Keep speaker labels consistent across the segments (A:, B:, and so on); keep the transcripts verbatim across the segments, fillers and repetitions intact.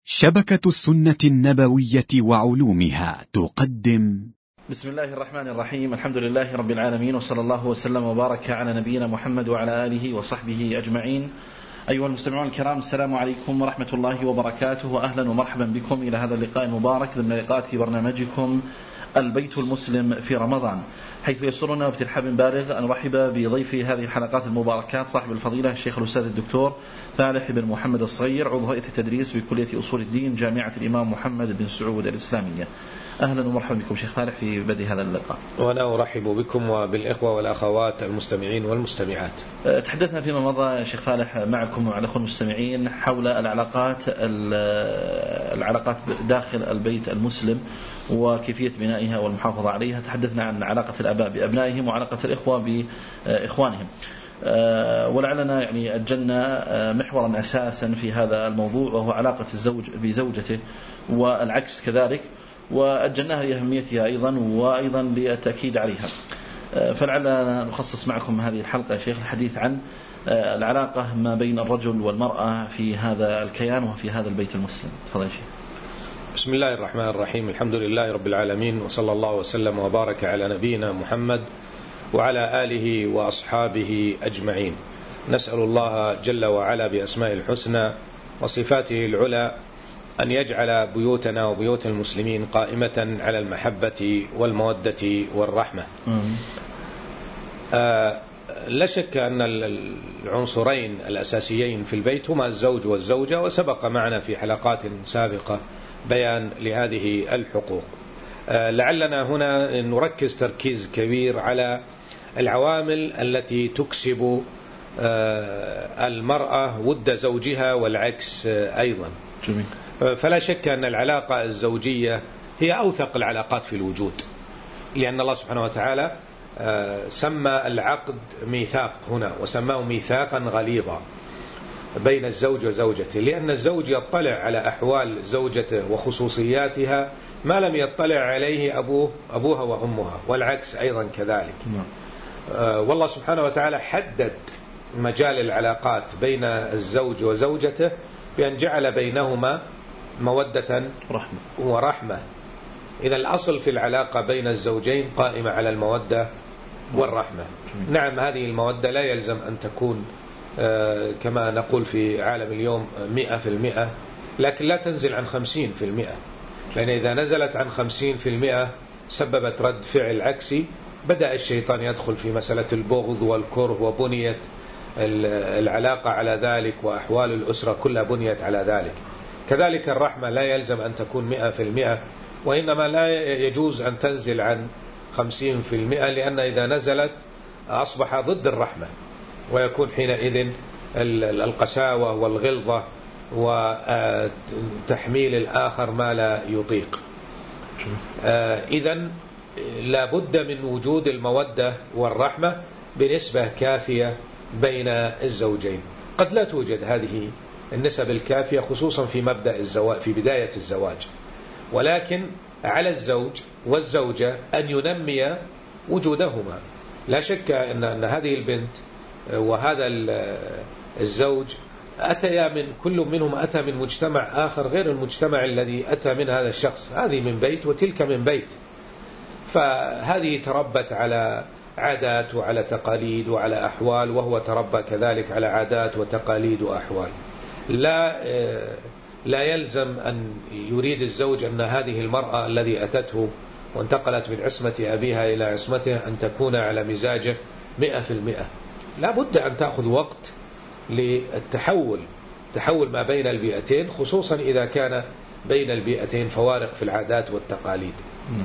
A: شبكة السنة النبوية وعلومها تقدم.
B: بسم الله الرحمن الرحيم. الحمد لله رب العالمين، وصلى الله وسلم وبارك على نبينا محمد وعلى آله وصحبه أجمعين. أيها المستمعون الكرام، السلام عليكم ورحمة الله وبركاته، وأهلا ومرحبا بكم إلى هذا اللقاء المبارك ضمن لقاءات في برنامجكم البيت المسلم في رمضان، حيث يسرنا بترحاب بالغ أن نرحب بضيف هذه الحلقات المباركات صاحب الفضيلة الشيخ الأستاذ الدكتور فالح بن محمد الصغير، عضو هيئة التدريس بكلية أصول الدين جامعة الإمام محمد بن سعود الإسلامية. أهلا ومرحبا بكم شيخ فالح في بدء هذا اللقاء.
C: وأنا أرحب بكم وبالإخوة والأخوات المستمعين والمستمعات.
B: تحدثنا فيما مضى شيخ فالح معكم وعلى الأخوة المستمعين حول العلاقات العلاقات داخل البيت المسلم وكيفية بنائها والمحافظة عليها. تحدثنا عن علاقة الآباء بأبنائهم وعلاقة الإخوة بإخوانهم، ولعلنا يعني أجلنا محورا أساسا في هذا الموضوع، وهو علاقة الزوج بزوجته والعكس كذلك، وأجلناها لأهميتها أيضا وأيضا للتأكيد عليها. فلعلنا نخصص معكم هذه الحلقة يا شيخ الحديث عن العلاقة ما بين الرجل والمرأة في هذا الكيان وفي هذا البيت المسلم. تفضل شيخ.
C: بسم الله الرحمن الرحيم. الحمد لله رب العالمين، وصلى الله وسلم وبارك على نبينا محمد وعلى آله وأصحابه أجمعين. نسأل الله جل وعلا بأسماء الحسنى وصفاته العلى أن يجعل بيوتنا وبيوت المسلمين قائمة على المحبة والمودة والرحمة. آه لا شك أن العنصرين الأساسيين في البيت هما الزوج والزوجة، وسبق معنا في حلقات سابقة بيان لهذه الحقوق. آه لعلنا هنا نركز تركيز كبير على العوامل التي تكسب آه المرأة ود زوجها والعكس آه أيضا.
B: جميل.
C: فلا شك أن العلاقة الزوجية هي أوثق العلاقات في الوجود، لأن الله سبحانه وتعالى سمى العقد ميثاق هنا، وسماه ميثاقا غليظا بين الزوج وزوجته، لأن الزوج يطلع على أحوال زوجته وخصوصياتها ما لم يطلع عليه أبوه أبوها وأمها، والعكس أيضا كذلك. والله سبحانه وتعالى حدد مجال العلاقات بين الزوج وزوجته بأن جعل بينهما مودة
B: رحمة
C: ورحمة. إذا الأصل في العلاقة بين الزوجين قائمة على المودة والرحمة. نعم، هذه المودة لا يلزم أن تكون كما نقول في عالم اليوم مئة في المئة، لكن لا تنزل عن خمسين في المئة، لأن إذا نزلت عن خمسين في المئة سببت رد فعل عكسي، بدأ الشيطان يدخل في مسألة البغض والكره، وبنيت العلاقة على ذلك، وأحوال الأسرة كلها بنيت على ذلك. كذلك الرحمة لا يلزم أن تكون مئة في المئة، وإنما لا يجوز أن تنزل عن خمسين في المئة، لأن إذا نزلت أصبح ضد الرحمة، ويكون حينئذ القساوة والغلظة وتحميل الآخر ما لا يطيق. إذن لا بد من وجود المودة والرحمة بنسبة كافية بين الزوجين. قد لا توجد هذه النسب الكافية خصوصا في مبدأ الزواج، في بداية الزواج، ولكن على الزوج والزوجة أن ينمي وجودهما. لا شك أن, أن هذه البنت وهذا الزوج أتيا من كل منهم أتى من مجتمع آخر غير المجتمع الذي أتى من هذا الشخص. هذه من بيت وتلك من بيت، فهذه تربت على عادات وعلى تقاليد وعلى أحوال، وهو تربى كذلك على عادات وتقاليد وأحوال. لا لا يلزم أن يريد الزوج أن هذه المرأة الذي أتته وانتقلت من عصمة أبيها إلى عصمته أن تكون على مزاجه مئة في المئة. لا بد أن تأخذ وقت للتحول تحول ما بين البيئتين، خصوصا إذا كان بين البيئتين فوارق في العادات والتقاليد.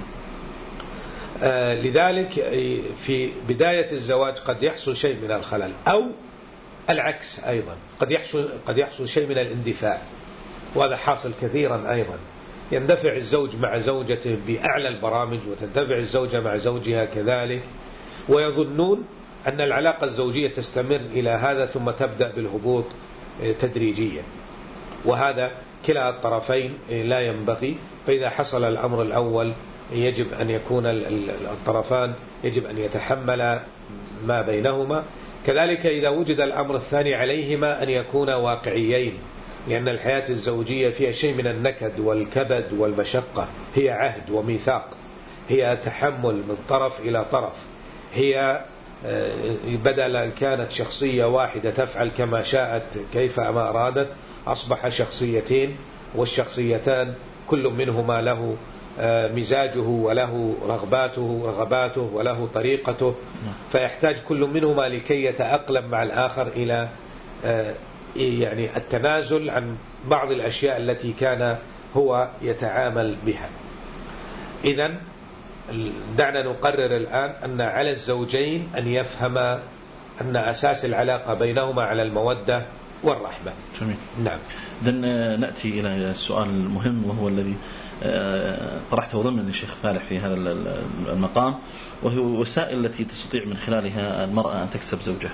C: آه لذلك في بداية الزواج قد يحصل شيء من الخلل، أو العكس أيضا، قد يحصل قد يحصل شيء من الاندفاع، وهذا حاصل كثيرا أيضا. يندفع الزوج مع زوجته بأعلى البرامج، وتندفع الزوجة مع زوجها كذلك، ويظنون أن العلاقة الزوجية تستمر إلى هذا ثم تبدأ بالهبوط تدريجيا، وهذا كلا الطرفين لا ينبغي. فإذا حصل الأمر الأول يجب أن يكون الطرفان يجب أن يتحمل ما بينهما. كذلك إذا وجد الأمر الثاني عليهما أن يكون واقعيين، لأن الحياة الزوجية فيها شيء من النكد والكبد والمشقة، هي عهد وميثاق، هي تحمل من طرف إلى طرف، هي بدل أن كانت شخصية واحدة تفعل كما شاءت كيف ما أرادت، أصبح شخصيتين، والشخصيتان كل منهما له مزاجه وله رغباته رغباته وله طريقته، فيحتاج كل منهما لكي يتأقلم مع الآخر إلى يعني التنازل عن بعض الأشياء التي كان هو يتعامل بها. إذن دعنا نقرر الآن أن على الزوجين أن يفهما أن أساس العلاقة بينهما على المودة والرحمة.
B: جميل.
C: نعم.
B: إذن نأتي إلى السؤال المهم، وهو الذي طرحته ضمن الشيخ فالح في هذا المقام، وهي وسائل التي تستطيع من خلالها المرأة أن تكسب زوجها.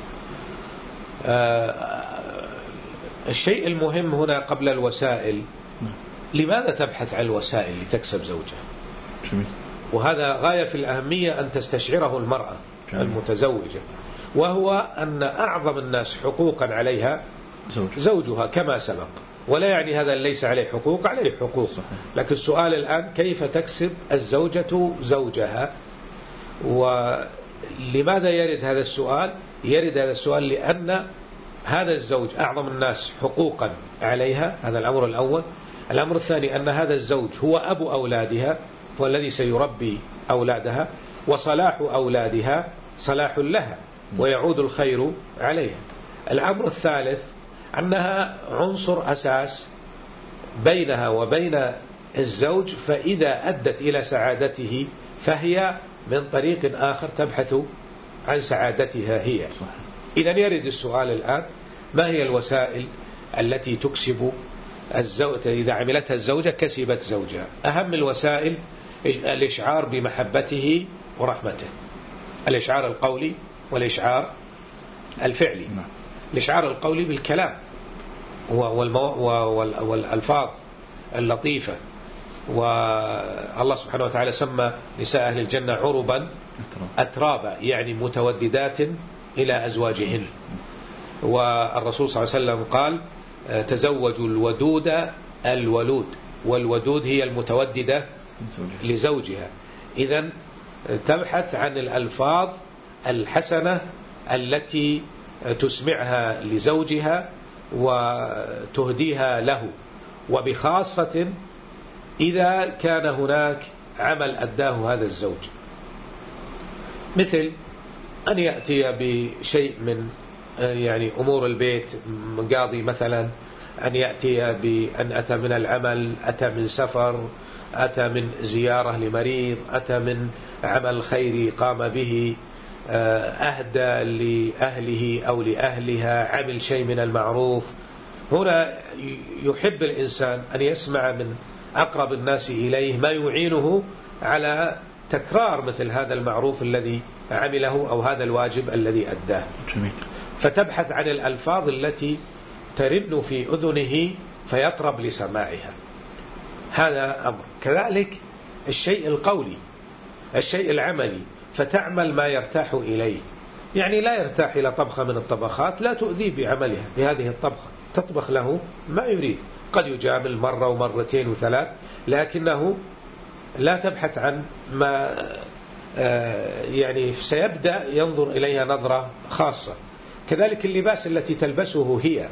C: الشيء المهم هنا قبل الوسائل، لماذا تبحث عن الوسائل لتكسب زوجها؟
B: جميل.
C: وهذا غاية في الأهمية أن تستشعره المرأة جميل. المتزوجة، وهو أن أعظم الناس حقوقا عليها زوج. زوجها كما سبق، ولا يعني هذا ليس عليه حقوق، عليه حقوق صحيح. لكن السؤال الآن كيف تكسب الزوجة زوجها؟ ولماذا يرد هذا السؤال؟ يرد هذا السؤال لأن هذا الزوج أعظم الناس حقوقا عليها، هذا الأمر الأول. الأمر الثاني أن هذا الزوج هو أبو أولادها، هو الذي سيربي أولادها، وصلاح أولادها صلاح لها ويعود الخير عليها. الأمر الثالث أنها عنصر أساس بينها وبين الزوج، فإذا أدت إلى سعادته فهي من طريق آخر تبحث عن سعادتها هي. إذن يرد السؤال الآن: ما هي الوسائل التي تكسب الزوجة؟ إذا عملتها الزوجة كسبت زوجها. أهم الوسائل الإشعار بمحبته ورحمته، الإشعار القولي والإشعار الفعلي. الإشعار القولي بالكلام والألفاظ اللطيفة، والله سبحانه وتعالى سمى نساء أهل الجنة عربا أترابا، يعني متوددات إلى أزواجهن. والرسول صلى الله عليه وسلم قال: تزوجوا الودود الولود، والودود هي المتوددة لزوجها. إذن تبحث عن الألفاظ الحسنة التي تسمعها لزوجها وتهديها له، وبخاصة إذا كان هناك عمل أداه هذا الزوج، مثل أن يأتي بشيء من يعني أمور البيت، قاضي مثلا، أن يأتي بأن أتى من العمل، أتى من سفر، أتى من زيارة لمريض، أتى من عمل خيري قام به، أهدى لأهله أو لأهلها، عمل شيء من المعروف. هنا يحب الإنسان أن يسمع من أقرب الناس إليه ما يعينه على تكرار مثل هذا المعروف الذي عمله أو هذا الواجب الذي أداه.
B: جميل.
C: فتبحث عن الألفاظ التي ترن في أذنه فيطرب لسماعها، هذا أمر. كذلك الشيء القولي، الشيء العملي، فتعمل ما يرتاح إليه. يعني لا يرتاح إلى طبخة من الطبخات، لا تؤذي بعملها بهذه الطبخة، تطبخ له ما يريد. قد يجامل مرة ومرتين وثلاث، لكنه لا تبحث عن ما يعني سيبدأ ينظر إليها نظرة خاصة. كذلك اللباس التي تلبسه هي،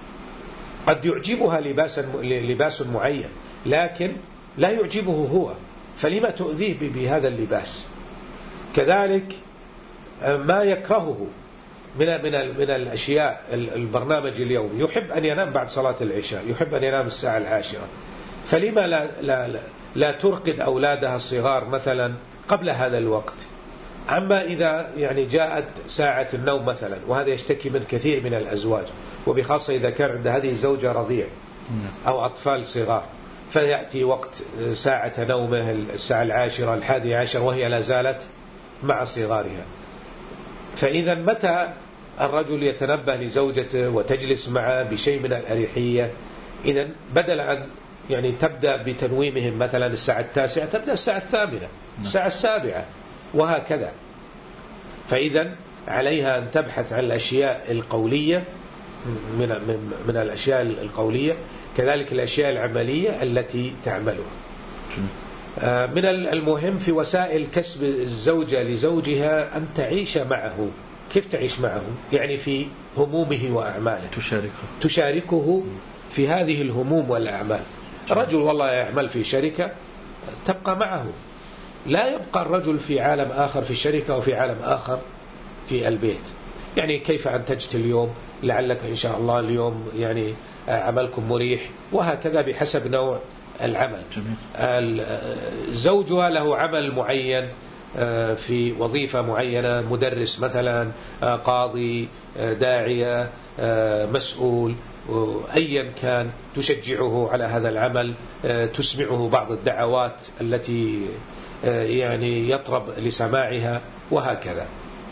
C: قد يعجبها لباس لباس معين، لكن لا يعجبه هو، فلما تؤذيه بهذا اللباس؟ كذلك ما يكرهه من من من الأشياء. البرنامج اليومي يحب أن ينام بعد صلاة العشاء، يحب أن ينام الساعة العاشرة، فلما لا لا لا, لا ترقد أولادها الصغار مثلا قبل هذا الوقت؟ أما إذا يعني جاءت ساعة النوم مثلا، وهذا يشتكي من كثير من الأزواج، وبخاصة إذا كان عند هذه الزوجة رضيع أو أطفال صغار، فيأتي وقت ساعة نومه الساعة العاشرة الحادية عشر وهي لا زالت مع صغارها. فإذا متى الرجل يتنبه لزوجته وتجلس معه بشيء من الأريحية؟ إذا بدل أن يعني تبدأ بتنويمهم مثلا الساعة التاسعة، تبدأ الساعة الثامنة، الساعة السابعة، وهكذا. فإذا عليها أن تبحث عن الأشياء القولية من من الأشياء القولية، كذلك الأشياء العملية التي تعملها. من المهم في وسائل كسب الزوجة لزوجها أن تعيش معه. كيف تعيش معه؟ يعني في همومه وأعماله،
B: تشاركه
C: تشاركه في هذه الهموم والأعمال. رجل والله يعمل في شركة، تبقى معه، لا يبقى الرجل في عالم آخر في الشركة وفي عالم آخر في البيت. يعني كيف أنتجت اليوم، لعلك إن شاء الله اليوم يعني عملكم مريح، وهكذا بحسب نوع العمل. زوجها له عمل معين في وظيفة معينة، مدرس مثلا، قاضي، داعية، مسؤول، أيا كان، تشجعه على هذا العمل، تسمعه بعض الدعوات التي يعني يطرب لسماعها، وهكذا.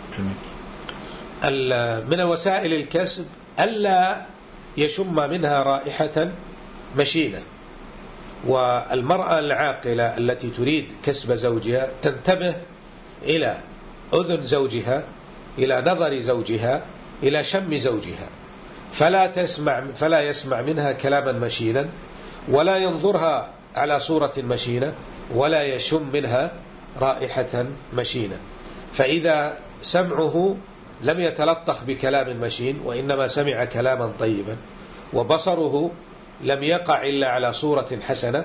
C: من وسائل الكسب ألا يشم منها رائحة مشينة. والمرأة العاقلة التي تريد كسب زوجها تنتبه إلى أذن زوجها، إلى نظر زوجها، إلى شم زوجها، فلا تسمع فلا يسمع منها كلاما مشينا، ولا ينظرها على صورة مشينة، ولا يشم منها رائحة مشينة. فإذا سمعه لم يتلطخ بكلام مشين، وإنما سمع كلاما طيبا، وبصره لم يقع إلا على صورة حسنة،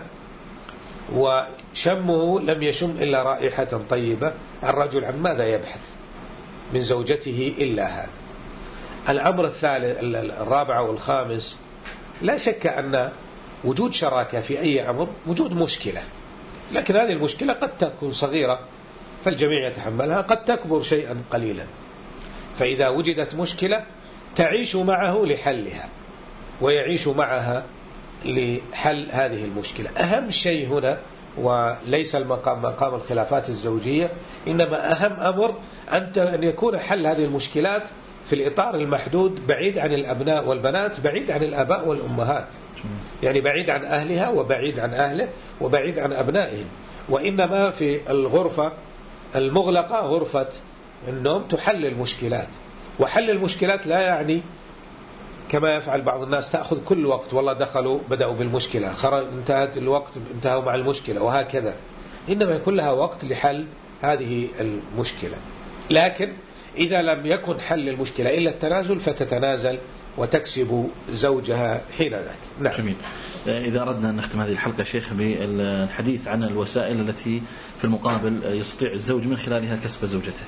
C: وشمه لم يشم إلا رائحة طيبة، الرجل عن ماذا يبحث من زوجته إلا هذا. الأمر الثالث الرابع والخامس، لا شك أن وجود شراكة في أي أمر وجود مشكلة، لكن هذه المشكلة قد تكون صغيرة فالجميع يتحملها، قد تكبر شيئا قليلا. فإذا وجدت مشكلة تعيش معه لحلها، ويعيش معها لحل هذه المشكلة. أهم شيء هنا، وليس المقام مقام الخلافات الزوجية، إنما أهم أمر أن يكون حل هذه المشكلات في الإطار المحدود، بعيد عن الأبناء والبنات، بعيد عن الآباء والأمهات، يعني بعيد عن أهلها وبعيد عن أهله وبعيد عن أبنائهم، وإنما في الغرفة المغلقة، غرفة النوم، تحل المشكلات. وحل المشكلات لا يعني كما يفعل بعض الناس تأخذ كل وقت، والله دخلوا بدأوا بالمشكلة، خرج انتهت الوقت انتهوا مع المشكلة، وهكذا. إنما يكون لها وقت لحل هذه المشكلة. لكن إذا لم يكن حل المشكلة إلا التنازل، فتتنازل وتكسب زوجها حين ذاك.
B: نعم. جميل. إذا أردنا أن نختم هذه الحلقة شيخ بالحديث عن الوسائل التي في المقابل يستطيع الزوج من خلالها كسب زوجته.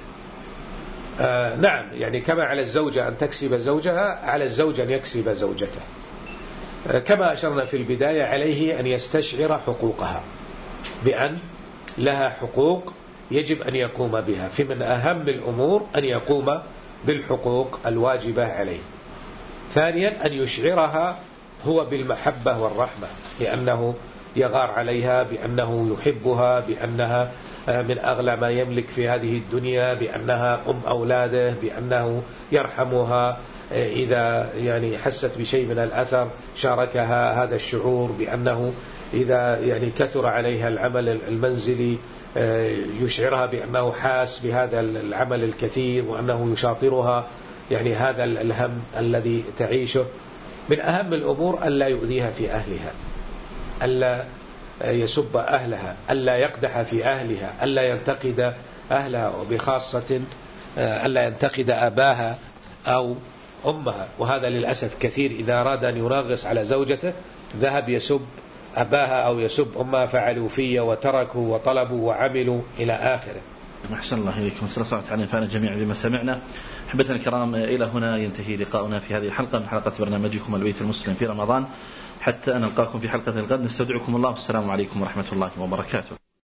C: آه نعم، يعني كما على الزوجة أن تكسب زوجها، على الزوج أن يكسب زوجته. آه كما أشرنا في البداية، عليه أن يستشعر حقوقها، بأن لها حقوق يجب أن يقوم بها. في من أهم الأمور أن يقوم بالحقوق الواجبة عليه. ثانيا أن يشعرها هو بالمحبة والرحمة، بأنه يغار عليها، بأنه يحبها، بأنها من أغلى ما يملك في هذه الدنيا، بأنها أم أولاده، بأنه يرحمها إذا يعني حست بشيء من الأثر شاركها هذا الشعور، بأنه إذا يعني كثر عليها العمل المنزلي يشعرها بأنه حاس بهذا العمل الكثير، وأنه يشاطرها، يعني هذا الهم الذي تعيشه. من أهم الأمور ألا يؤذيها في أهلها، ألا يسب أهلها، ألا يقدح في أهلها، ألا ينتقد أهلها، وبخاصة ألا ينتقد أباها أو أمها. وهذا للأسف كثير، إذا أراد أن ينغص على زوجته ذهب يسب أباها أو يسب أمها، فعلوا في وتركوا وطلبوا وعملوا إلى آخره.
B: أحسن الله إليكم، نسأل الله تعالى ينفعنا جميعا بما سمعنا. أحبتنا الكرام، إلى هنا ينتهي لقاؤنا في هذه الحلقة من حلقة برنامجكم البيت المسلم في رمضان. حتى نلقاكم في حلقة الغد، نستودعكم الله، والسلام عليكم ورحمة الله وبركاته.